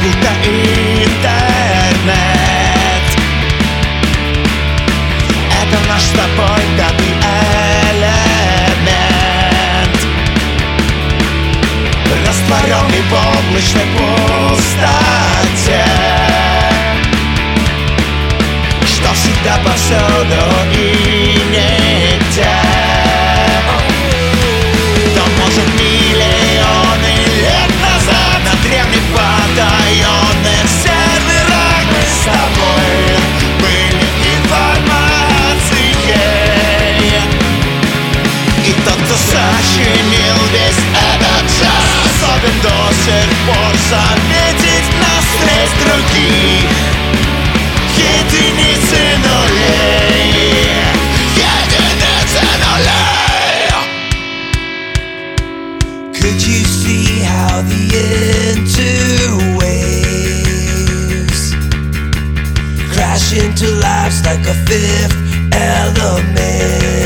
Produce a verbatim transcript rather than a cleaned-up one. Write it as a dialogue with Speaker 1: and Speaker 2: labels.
Speaker 1: будто интернет. Это наш с тобой пятый элемент, растворенный в облачной пустоте, что всегда повсюду и нигде. То может миллионы лет назад на древних потаенных серверах мы с тобой были информацией. И тот, кто сочинил весь этот час, способен до сих пор заметить нас среди других единицы нулей. Единицы нулей. Could you see how the interwaves crash into lives like a fifth element?